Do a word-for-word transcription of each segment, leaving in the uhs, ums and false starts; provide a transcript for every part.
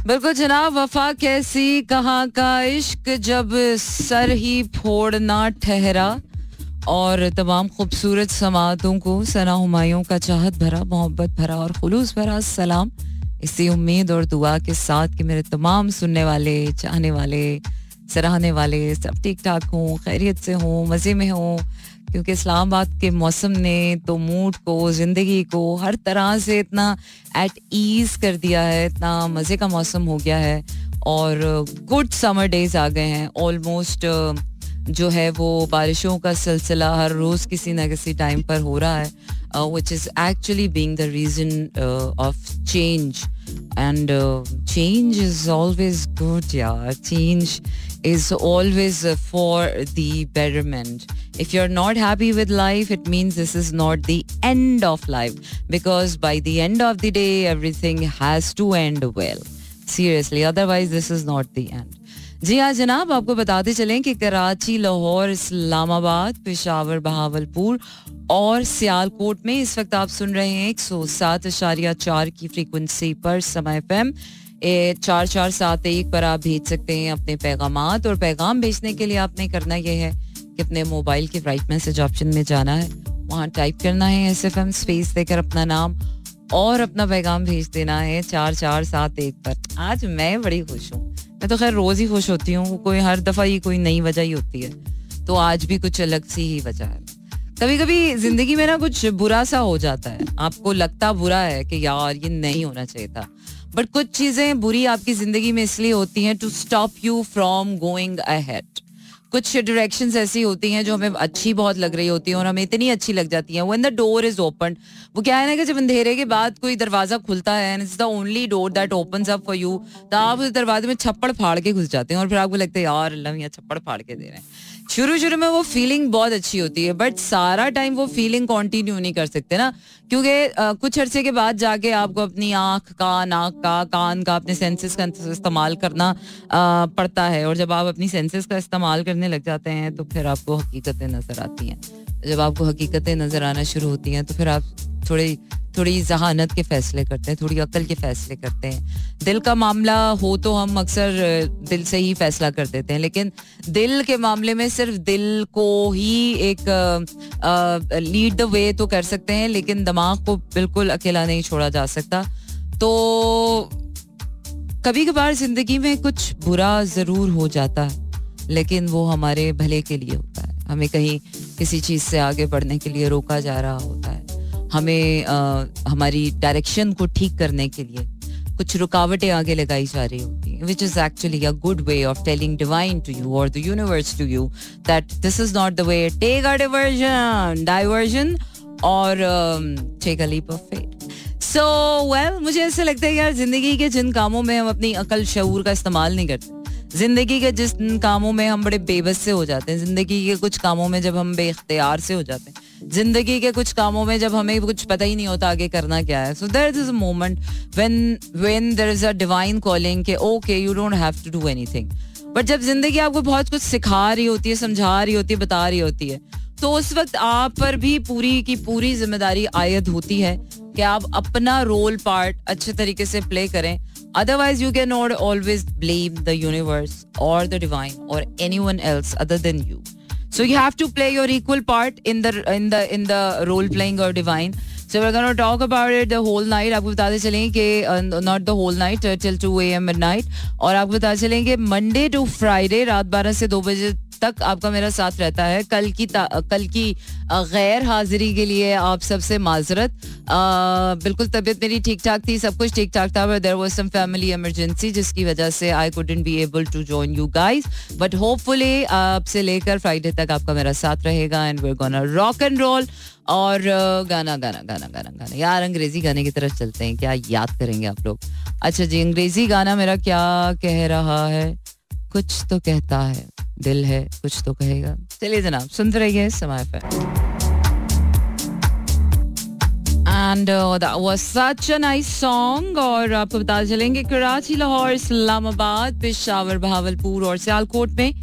बिल्कुल जनाब, वफा कैसी कहाँ का इश्क जब सर ही फोड़ना ठहरा, और तमाम खूबसूरत समातों को सना हुमायूं का चाहत भरा, मोहब्बत भरा और खुलूस भरा सलाम, इसी उम्मीद और दुआ के साथ कि मेरे तमाम सुनने वाले, चाहने वाले, सराहने वाले सब ठीक ठाक हों, खैरियत से हों, मज़े में हों, क्योंकि इस्लामाबाद के मौसम ने तो मूड को, ज़िंदगी को हर तरह से इतना एट ईज़ कर दिया है, इतना मज़े का मौसम हो गया है और गुड समर डेज आ गए हैं. ऑलमोस्ट जो है वो बारिशों का सिलसिला हर रोज़ किसी ना किसी टाइम पर हो रहा है, which is actually being the reason of change. And uh, change is always good, yeah. Change is always uh, for the betterment. If you're not happy with life, it means this is not the end of life. Because by the end of the day, everything has to end well. Seriously, otherwise this is not the end. जी हाँ जनाब, आपको बताते चलें कि कराची, लाहौर, इस्लामाबाद, पेशावर, बहावलपुर और सियालकोट में इस वक्त आप सुन रहे हैं एक सौ सात अशारिया चार की फ्रीक्वेंसी पर समय एफएम. चार चार सात एक पर आप भेज सकते हैं अपने पैगामात, और पैगाम भेजने के लिए आपने करना यह है कि अपने मोबाइल के राइट मैसेज ऑप्शन में जाना है, वहाँ टाइप करना है एस एफ एम स्पेस देकर अपना नाम और अपना पैगाम भेज देना है चार चार सात एक पर. आज मैं बड़ी खुश हूँ, मैं तो खैर रोज ही खुश होती हूँ, कोई हर दफा ही कोई नई वजह ही होती है, तो आज भी कुछ अलग सी ही वजह है. कभी कभी जिंदगी में ना कुछ बुरा सा हो जाता है, आपको लगता बुरा है कि यार ये नहीं होना चाहिए था, बट कुछ चीजें बुरी आपकी जिंदगी में इसलिए होती हैं to stop you from going ahead. कुछ डायरेक्शंस ऐसी होती हैं जो हमें अच्छी बहुत लग रही होती हैं और हमें इतनी अच्छी लग जाती हैं. When the door is open, वो क्या है ना कि जब अंधेरे के बाद कोई दरवाजा खुलता है, and it's the only door that opens up for you, तो आप उस दरवाजे में छप्पड़ फाड़ के घुस जाते हैं और फिर आपको लगता है यार अल्लाह मियां छप्पड़ फाड़ के दे रहे हैं. शुरू शुरू में वो फीलिंग बहुत अच्छी होती है, बट सारा टाइम वो फीलिंग कंटिन्यू नहीं कर सकते ना, क्योंकि कुछ अरसे के बाद जाके आपको अपनी आंख का, नाक का, कान का, अपने सेंसेस का इस्तेमाल करना आ, पड़ता है. और जब आप अपनी सेंसेस का इस्तेमाल करने लग जाते हैं तो फिर आपको हकीकतें नजर आती हैं. जब आपको हकीकतें नजर आना शुरू होती हैं तो फिर आप थोड़ी थोड़ी जहानत के फैसले करते हैं, थोड़ी अक्ल के फैसले करते हैं. दिल का मामला हो तो हम अक्सर दिल से ही फैसला कर देते हैं, लेकिन दिल के मामले में सिर्फ दिल को ही एक लीड द वे तो कर सकते हैं, लेकिन दिमाग को बिल्कुल अकेला नहीं छोड़ा जा सकता. तो कभी कभार जिंदगी में कुछ बुरा जरूर हो जाता है, लेकिन वो हमारे भले के लिए होता है. हमें कहीं किसी चीज से आगे बढ़ने के लिए रोका जा रहा होता है, हमें आ, हमारी डायरेक्शन को ठीक करने के लिए कुछ रुकावटें आगे लगाई जा रही होती हैं, which is actually a good way of telling divine to you or the universe to you that this is not the way. Take a diversion, diversion or um, take a leap of faith. So well, मुझे ऐसा लगता है यार जिंदगी के जिन कामों में हम अपनी अकल शऊर का इस्तेमाल नहीं करते, जिंदगी के जिस कामों में हम बड़े बेबस से हो जाते हैं, जिंदगी के कुछ कामों में जब हम बेख्तियार से हो जाते हैं, जिंदगी के कुछ कामों में जब हमें कुछ पता ही नहीं होता आगे करना क्या है, so there is a moment when when there is a divine calling के okay you don't have to do anything. But जब जिंदगी आपको बहुत कुछ सिखा रही होती है, समझा रही होती है, बता रही होती है, तो उस वक्त आप पर भी पूरी की पूरी जिम्मेदारी आयद होती है कि आप अपना रोल पार्ट अच्छे तरीके से प्ले करें. Otherwise, you cannot always blame the universe or the divine or anyone else other than you. So you have to play your equal part in the in the in the role playing or divine. So we're going to talk about it the whole night. आपको बताते चलें कि uh, not the whole night uh, till two a m midnight. और आपको बताते चलें कि Monday to Friday रात बारह से दो बजे तक आपका मेरा साथ रहता है. कल की कल की गैर हाजिरी के लिए आप सबसे माजरत. बिल्कुल तबीयत मेरी ठीक ठाक थी, सब कुछ ठीक ठाक था, but there was some family emergency जिसकी वजह से I couldn't be able to join you guys. But hopefully आपसे लेकर फ्राइडे तक आपका मेरा साथ रहेगा and we are gonna rock and roll. और गाना गाना गाना गाना गाना यार अंग्रेजी गाने की तरफ चलते हैं, क्या याद करेंगे आप लोग. अच्छा जी, अंग्रेजी गाना मेरा क्या कह रहा है, कुछ तो कहता है, दिल है कुछ तो कहेगा. चलिए जनाब सुनते रहिए समय पे. And uh, that was such a nice song. और आपको बता चलेंगे कराची, लाहौर, इस्लामाबाद, पेशावर, बहावलपुर और सियालकोट में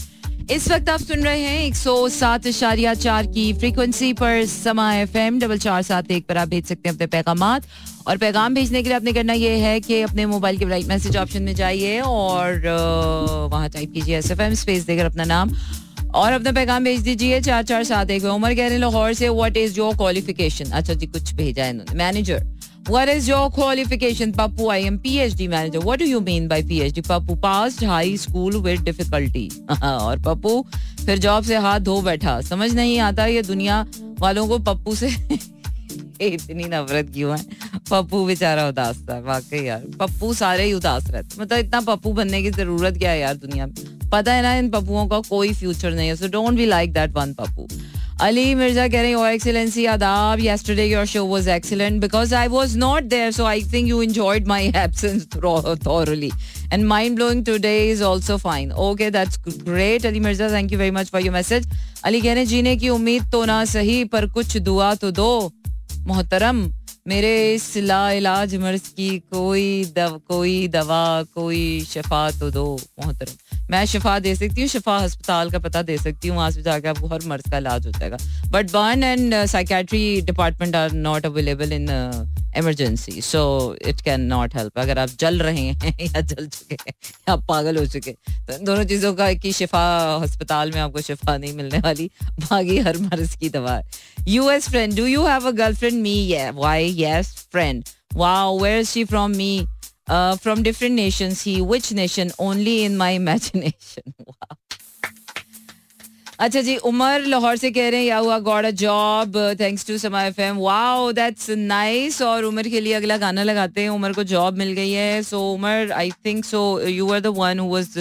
इस वक्त आप सुन रहे हैं एक सौ सात इशारिया चार की फ्रीक्वेंसी पर समा एफ एम डबल चार सात एक पर आप भेज सकते हैं अपने पैगामात. और पैगाम भेजने के लिए आपने करना ये है कि अपने मोबाइल के राइट मैसेज ऑप्शन में जाइए और वहां टाइप कीजिए एस एफ एम स्पेस देकर अपना नाम और अपना पैगाम भेज दीजिए चार चार सात एक. उमर कह रहे हैं लाहौर से, व्हाट इज योर क्वालिफिकेशन. अच्छा जी, कुछ भेजा है इन्होंने. Manager, what is your qualification? Pappu, I am P H D manager. What do you mean by P H D? Pappu passed high school with difficulty. और पप्पू फिर जॉब से हाथ धो बैठा. समझ नहीं आता ये दुनिया वालों को पप्पू से इतनी नफरत क्यों है. पप्पू बेचारा उदास था वाकई यार. पप्पू सारे ही उदास रहते, मतलब इतना पप्पू बनने की जरूरत क्या है यार दुनिया में. पता है ना इन पप्पुओं का कोई फ्यूचर नहीं है. So don't be like that one Pappu. Ali Mirza कह रहे हैं, Your Excellency Adab, yesterday your show was excellent because I was not there, so I think you enjoyed my absence thoroughly. And mind blowing today is also fine. Okay, that's great, Ali Mirza. Thank you very much for your message. Ali कह रहे हैं, जीने की उम्मीद तो ना सही पर कुछ दुआ तो दो मोहतरम. मेरे इस ला इलाज मर्ज की कोई दव कोई दवा कोई शफा तो दो मोहतरम. मैं शिफा दे सकती हूँ, शिफा अस्पताल का पता दे सकती हूँ, वहां से जाके आपको हर मर्ज का इलाज हो जाएगा. But burn and psychiatry department are not available in emergency, so it can not help. अगर आप जल रहे हैं या जल चुके हैं या पागल हो चुके तो इन दोनों चीजों का की शिफा अस्पताल में आपको शिफा नहीं मिलने वाली, बाकी हर मर्ज की दवा है. US friend, do you have a girlfriend? Me, why, yes friend. Wow, where is she from? Me. Uh, from different nations. He, which nation? Only in my imagination. Wow. अच्छा जी, उमर लाहौर से कह रहे हैं, या हुआ got a job thanks to Samaa FM. Wow, that's nice. और उमर के लिए अगला गाना लगाते हैं. उमर को जॉब मिल गई है. So Umar, I think so you were the one who was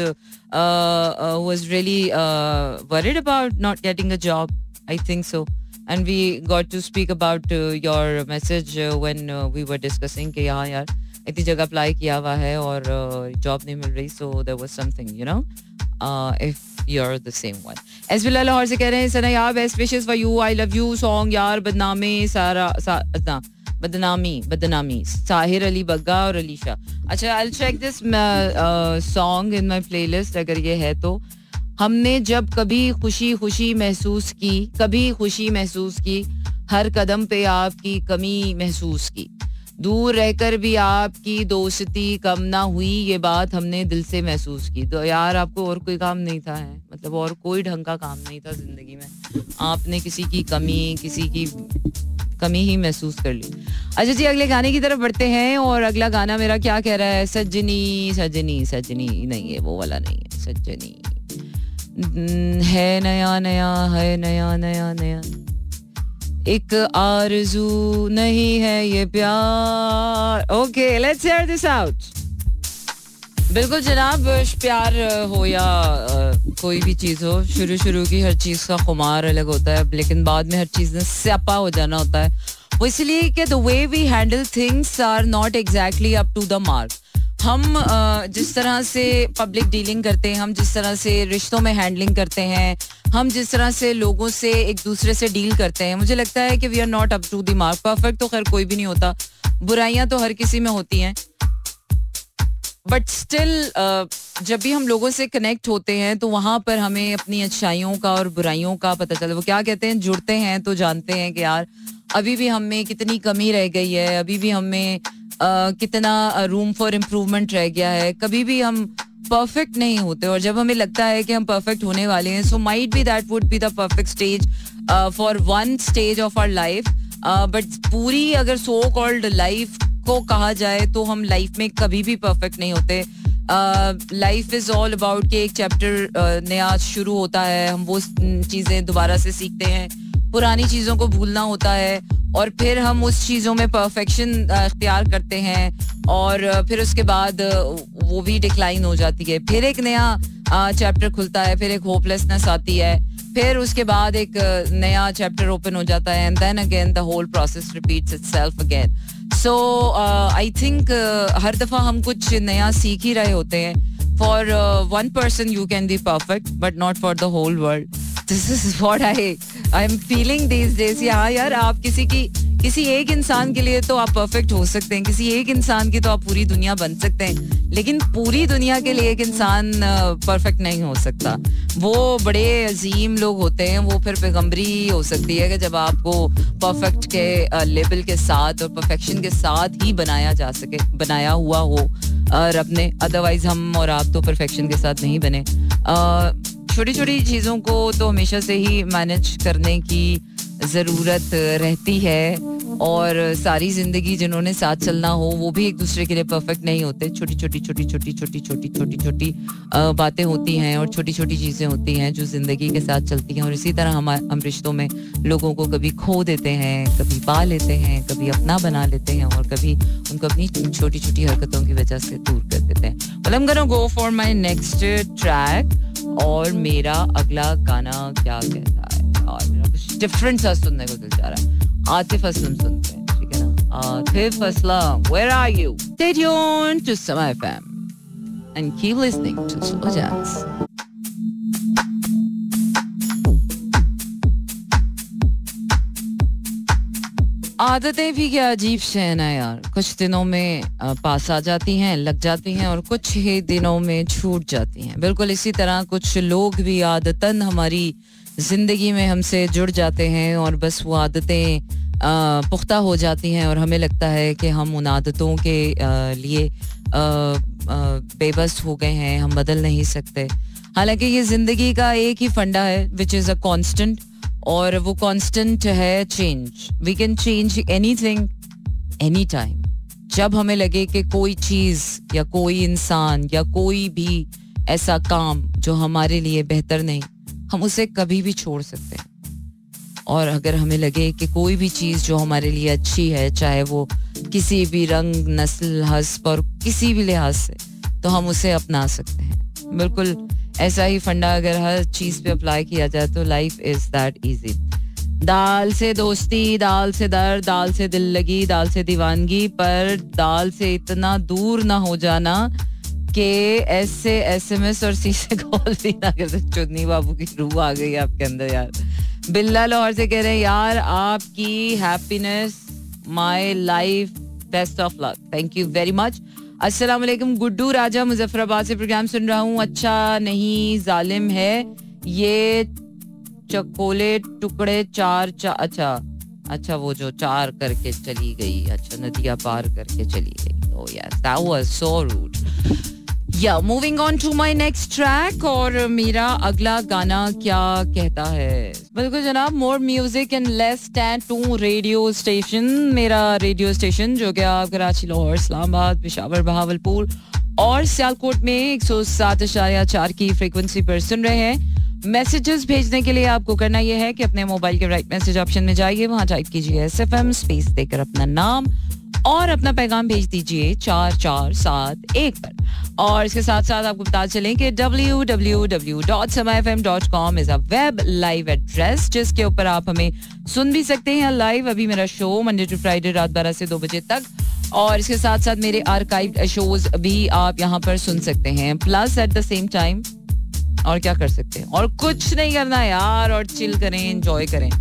who was really worried about not getting a job. I think so. And we got to speak about uh, your message uh, when uh, we were discussing कि हाँ यार इतनी जगह apply किया हुआ है और job uh, नहीं मिल रही. So there was something, you know, if you are the same one. एसबिला लाहौर से कह रहे हैं, सना यार best wishes for you, I love you song यार. बदनामी सारा सा, ना, बदनामी बदनामी साहिर अली बग्गा और अलीशा. अच्छा, I will check this song in my playlist अगर ये है तो. हमने जब कभी खुशी खुशी महसूस की, कभी खुशी महसूस की, हर कदम पे आपकी कमी महसूस की, दूर रहकर भी आपकी दोस्ती कम ना हुई, ये बात हमने दिल से महसूस की. तो यार आपको और कोई काम नहीं था है, मतलब और कोई ढंग का काम नहीं था जिंदगी में, आपने किसी की कमी किसी की कमी ही महसूस कर ली. अच्छा जी, अगले गाने की तरफ बढ़ते हैं. और अगला गाना मेरा क्या कह रहा है, सजनी सजनी सजनी नहीं है, वो वाला नहीं है. सजनी है नया नया है नया नया नया, एक आरज़ू नहीं है ये प्यार. Okay, let's hear this out. बिल्कुल जनाब, प्यार हो या कोई भी चीज़ हो, शुरू शुरू की हर चीज़ का खुमार अलग होता है, लेकिन बाद में हर चीज़ में स्यापा हो जाना होता है. वो इसलिए कि the way we handle things are not exactly up to the mark. हम जिस तरह से पब्लिक डीलिंग करते हैं, हम जिस तरह से रिश्तों में हैंडलिंग करते हैं, हम जिस तरह से लोगों से एक दूसरे से डील करते हैं, मुझे लगता है कि we are not up to the mark. Perfect तो खैर कोई भी नहीं होता, बुराइयां तो हर किसी में होती हैं, बट स्टिल जब भी हम लोगों से कनेक्ट होते हैं तो वहां पर हमें अपनी अच्छाइयों का और बुराइयों का पता चलता है. वो क्या कहते हैं, जुड़ते हैं तो जानते हैं कि यार अभी भी हम में कितनी कमी रह गई है, अभी भी हम में Uh, कितना रूम फॉर इम्प्रूवमेंट रह गया है. कभी भी हम परफेक्ट नहीं होते, और जब हमें लगता है कि हम परफेक्ट होने वाले हैं, so might be that would be the perfect stage for one stage of our life. But पूरी अगर सो कॉल्ड लाइफ को कहा जाए तो हम लाइफ में कभी भी परफेक्ट नहीं होते. लाइफ इज ऑल अबाउट कि एक चैप्टर uh, नया शुरू होता है, हम वो चीज़ें दोबारा से सीखते हैं, पुरानी चीज़ों को भूलना होता है, और फिर हम उस चीज़ों में परफेक्शन इख्तियार करते हैं, और फिर उसके बाद वो भी डिक्लाइन हो जाती है. फिर एक नया चैप्टर खुलता है, फिर एक होपलेसनेस आती है, फिर उसके बाद एक नया चैप्टर ओपन हो जाता है, and then again the whole process repeats itself again. So I think हर दफ़ा हम कुछ नया सीख ही रहे होते हैं. For one person you can be perfect, but not for the whole world. This is what I I'm feeling these days. हाँ यार, आप किसी की किसी एक इंसान के लिए तो आप परफेक्ट हो सकते हैं, किसी एक इंसान की तो आप पूरी दुनिया बन सकते हैं, लेकिन पूरी दुनिया के लिए एक इंसान परफेक्ट नहीं हो सकता. वो बड़े अजीम लोग होते हैं, वो फिर पैगंबरी हो सकती है कि जब आपको परफेक्ट के लेवल के साथ और परफेक्शन के साथ ही बनाया जा सके, बनाया हुआ हो रब ने. अदरवाइज हम और आप तो परफेक्शन के साथ नहीं बने. छोटी छोटी चीज़ों को तो हमेशा से ही मैनेज करने की ज़रूरत रहती है, और सारी ज़िंदगी जिन्होंने साथ चलना हो वो भी एक दूसरे के लिए परफेक्ट नहीं होते. छोटी छोटी छोटी छोटी छोटी छोटी छोटी छोटी बातें होती हैं और छोटी छोटी चीज़ें होती हैं जो ज़िंदगी के साथ चलती हैं. और इसी तरह हम हम रिश्तों में लोगों को कभी खो देते हैं, कभी पा लेते हैं, कभी अपना बना लेते हैं, और कभी उनको अपनी छोटी छोटी हरकतों की वजह से दूर कर देते हैं. Well, I'm gonna go for my next track. और मेरा अगला गाना क्या कहता है, और मेरा कुछ डिफरेंट सा सुनने को दिल जा रहा है. आतिफ असलम सुनते हैं, ठीक है ना. Atif Aslam, where are you? Stay tuned to Sama F M and keep listening to Slow Jazz. आदतें भी क्या अजीब से है ना यार. कुछ दिनों में पास आ जाती हैं, लग जाती हैं, और कुछ ही दिनों में छूट जाती हैं. बिल्कुल इसी तरह कुछ लोग भी आदतन हमारी जिंदगी में हमसे जुड़ जाते हैं, और बस वो आदतें पुख्ता हो जाती हैं, और हमें लगता है कि हम उन आदतों के लिए बेबस हो गए हैं, हम बदल नहीं सकते. हालांकि ये जिंदगी का एक ही फंडा है, विच इज़ अ कांस्टेंट, और वो कांस्टेंट है change. We can change anything any time. जब हमें लगे कि कोई चीज़ या कोई इंसान या कोई भी ऐसा काम जो हमारे लिए बेहतर नहीं, हम उसे कभी भी छोड़ सकते हैं. और अगर हमें लगे कि कोई भी चीज़ जो हमारे लिए अच्छी है, चाहे वो किसी भी रंग, नस्ल, हस्ब और किसी भी लिहाज से, तो हम उसे अपना सकते हैं. बिल्कुल ऐसा ही फंडा अगर हर चीज़ पे अप्लाई किया जाए तो लाइफ इज दैट इजी. दाल से दोस्ती, दाल से दर्द, दाल से दिल लगी, दाल से दीवानगी, पर दाल से इतना दूर ना हो जाना कि ऐसे एसएमएस और सी से कॉल भी ना कर सकते. चुन्नी बाबू की रूह आ गई आपके अंदर यार. बिल्ला लाहौर से कह रहे हैं यार आपकी happiness my life, best of luck, thank you very much. अस्सलाम वालेकुम. गुड्डू राजा मुजफ्फराबाद से प्रोग्राम सुन रहा हूँ. अच्छा नहीं जालिम है ये चकोले टुकड़े चार चा, अच्छा अच्छा वो जो चार करके चली गई, अच्छा नदिया पार करके चली गई. Oh yes, that was so rude. Yeah moving on to my next track. और मेरा अगला गाना क्या कहता है. बिल्कुल जनाब, more music and less stand to radio station. मेरा रेडियो स्टेशन जो कि आप कराची, लाहौर, इस्लामाबाद, पेशावर, बहावलपुर और सियालकोट में एक सौ सात इशारिया चार की फ्रीक्वेंसी पर सुन रहे हैं. मैसेजेस भेजने के लिए आपको करना यह है कि अपने मोबाइल के राइट मैसेज ऑप्शन में जाइए, वहां टाइप कीजिए एस एफ एम, स्पेस देकर अपना नाम और अपना पैगाम भेज दीजिए चार चार सात एक पर. और इसके साथ साथ आपको बता चलें कि W W W dot Samaa F M dot com is a web live address जिसके ऊपर आप हमें सुन भी सकते हैं लाइव. अभी मेरा शो मंडे टू फ्राइडे रात बारह से दो बजे तक, और इसके साथ साथ मेरे आर्काइव शोज भी आप यहाँ पर सुन सकते हैं. Plus at the same time और क्या कर सकते हैं, और कुछ नहीं करना यार, और चिल करें, एंजॉय करें.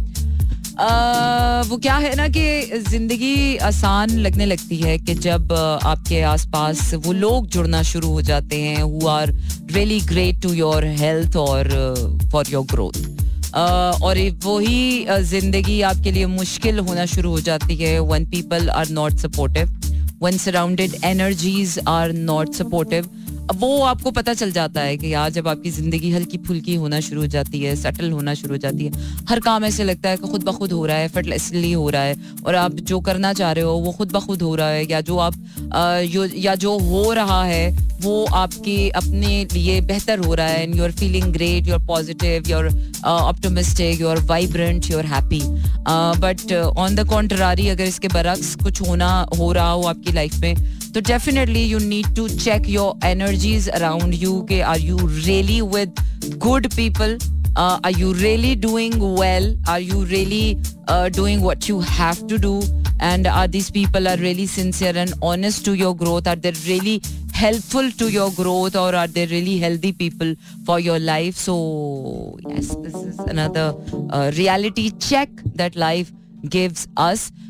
आ, वो क्या है ना कि जिंदगी आसान लगने लगती है कि जब आपके आसपास वो लोग जुड़ना शुरू हो जाते हैं who are really great to your health और फॉर योर ग्रोथ. और वही जिंदगी आपके लिए मुश्किल होना शुरू हो जाती है when people are not supportive, when surrounded energies are not supportive. अब वो आपको पता चल जाता है कि यार जब आपकी जिंदगी हल्की फुल्की होना शुरू हो जाती है, सेटल होना शुरू हो जाती है, हर काम ऐसे लगता है कि खुद ब खुद हो रहा है, एफर्टलेसली हो रहा है, और आप जो करना चाह रहे हो वो खुद ब खुद हो रहा है, या जो आप आ, या जो हो रहा है वो आपके अपने लिए बेहतर हो रहा है. And you are feeling great, you are positive, you are optimistic, you are vibrant, you are happy. But on the contrary अगर इसके बरक्स कुछ होना हो रहा हो आपकी लाइफ में, तो definitely you need to check your energies around you के are you really with good people, are you really doing well, are you really doing what you have to do, and are these people are really sincere and honest to your growth, are they really helpful to your growth, or are they really healthy people for your life. So yes, this is another uh, reality check that life gives us.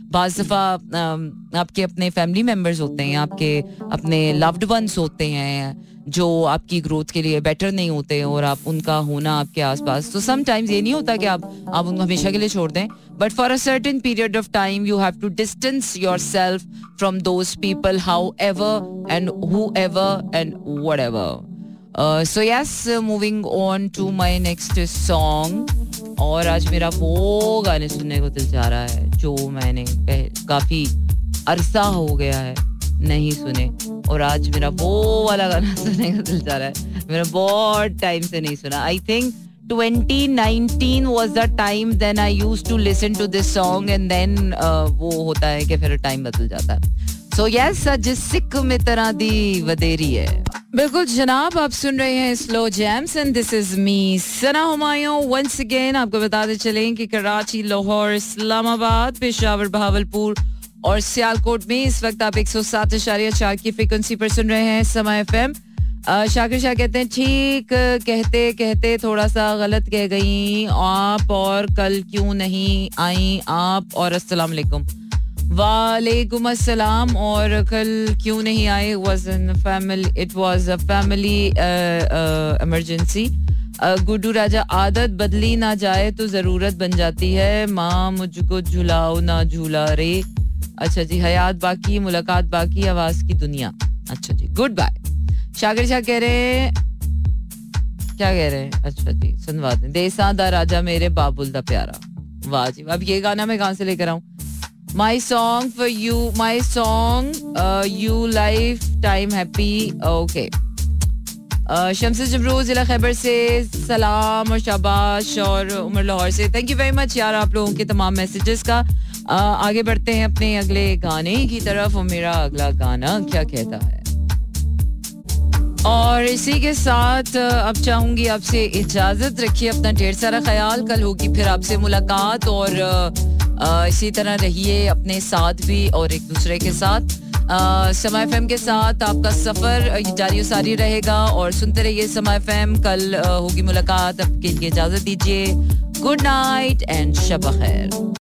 बाज़ दफ़ा आपके अपने family members होते हैं, आपके अपने loved ones होते हैं जो आपकी ग्रोथ के लिए बेटर नहीं होते और आप उनका होना आपके आसपास, तो समटाइम्स ये नहीं होता कि आप आप उनको हमेशा के लिए छोड़ दें, but for a certain period of time you have to distance yourself from those people, however and whoever and whatever. So yes, moving on to my next song. और आज मेरा वो गाने सुनने को दिल चाह रहा है जो मैंने काफी अरसा हो गया है नहीं सुने, और आज मेरा वो वाला गाना सुनने का दिल चाह रहा है, मेरा बहुत टाइम से नहीं सुना. I think twenty nineteen was the time then I used to listen to this song and then uh, वो होता है कि फिर टाइम बदल जाता है. So yes, जिस सिक में तरह दी वदेरी है. बिल्कुल जनाब, आप सुन रहे हैं slow jams and this is me Sana Humayun once again. आपको बताते चलें कि कराची, लाहौर, इस्लामाबाद, पेशावर, बहावलपुर और सियालकोट में इस वक्त आप एक सौ सात इशारिया चार की फ्रीक्वेंसी पर सुन रहे हैं समा एफ एम. शाकिर शाह कहते हैं ठीक कहते कहते थोड़ा सा गलत कह गई आप, और कल क्यों नहीं आई आप, और अस्सलाम वालेकुम. वालेकुम अस्सलाम. और कल क्यों नहीं आए, was in family, it was a family emergency. Guddu Raja, आदत बदली ना जाए तो जरूरत बन जाती है, माँ मुझको झुलाओ ना झूला रे. अच्छा जी, हयात बाकी, मुलाकात बाकी, आवाज की दुनिया. अच्छा जी, गुड बाय. शाकिर शाह कह रहे हैं, क्या कह रहे हैं, अच्छा जी सुनवा दें. देसा दा राजा मेरे बाबुल दा प्यारा. वाह जी, अब ये गाना मैं कहाँ से लेकर आऊं. My song for you, my song you life time happy. Okay, Shams Jamrud जिला खैबर से सलाम और शाबाश, और उमर लाहौर से थैंक यू वेरी मच यार आप लोगों के तमाम मैसेजेस का. uh, आगे बढ़ते हैं अपने अगले गाने की तरफ, और मेरा अगला गाना क्या कहता है. और इसी के साथ अब चाहूंगी आपसे इजाजत. रखिए अपना ढेर सारा ख्याल, कल होगी फिर आपसे मुलाकात, और आ, इसी तरह रहिए अपने साथ भी और एक दूसरे के साथ. समा एफ एम के साथ आपका सफर जारी सारी रहेगा, और सुनते रहिए समा एफ एम. कल होगी मुलाकात, अब के लिए इजाजत दीजिए. गुड नाइट एंड शब खैर.